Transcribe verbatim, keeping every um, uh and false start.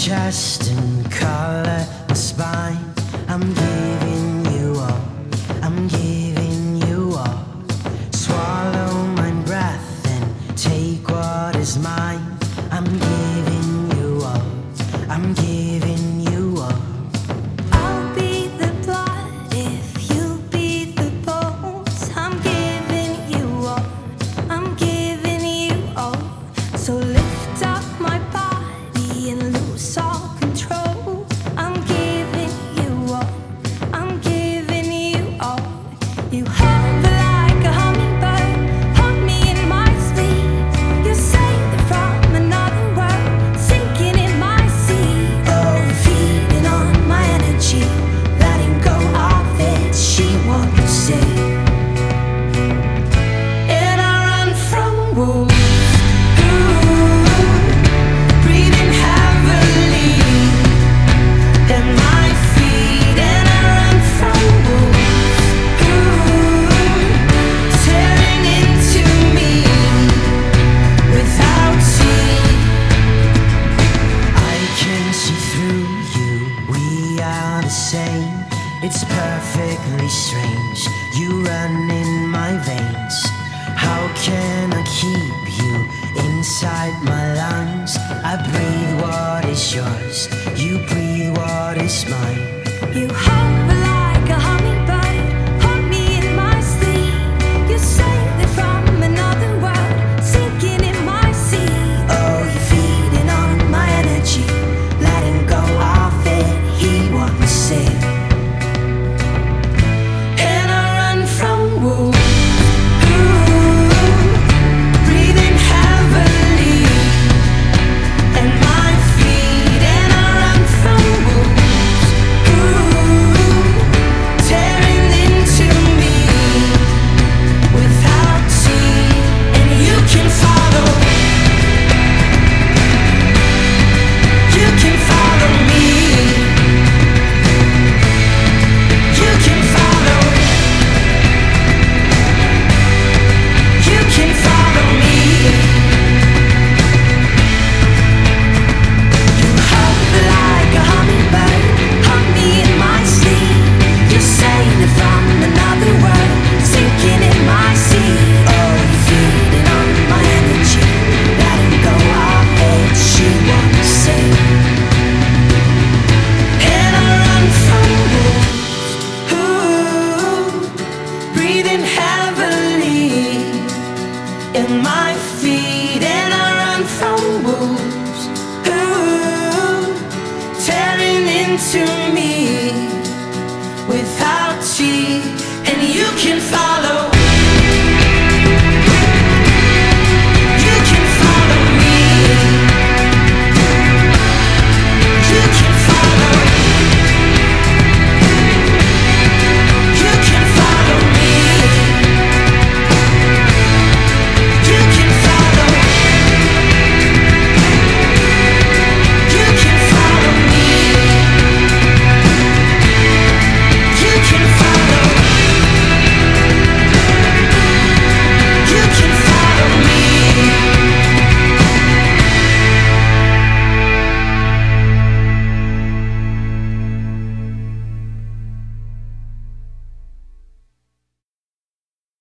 chest and color my spine. I'm giving you all, I'm giving you all. Swallow my breath and take what is mine. I'm giving you all, I'm giving you all. I'll be the blood if you be the bones. I'm giving you all, I'm giving you all. So lift up my body and lose all control. I'm giving you all, I'm giving you all. You hover like a hummingbird, hold me in my sleep. You save it from another world, sinking in my sea. Oh, feeding on my energy, letting go of it. She won't say. And I run from wolves. Breathing heavily at my feet, and I run from wolves tearing into me without seeing. I can see through you, we are the same. It's perfectly strange, you run in my veins. How can I keep you inside my lungs? I breathe what is yours, you breathe what is mine. You hover like a hummingbird, hold me in my sleep. You save it from another world, sinking in my sea. Oh, you're feeding on my energy, letting go of it, he won't say. And I run from wolves. Breathing heavily at my feet, and I run from wolves tearing into me without seeing. And you can follow, you can follow me, you can follow, you can follow me. You hover like a hummingbird, hold me in my sleep. You save it from another world, sinking in my sea. Oh, you're feeding on my energy, letting go of it. She won't say. And I run from wolves, breathing heavily in my feet, and I run from wolves tearing into me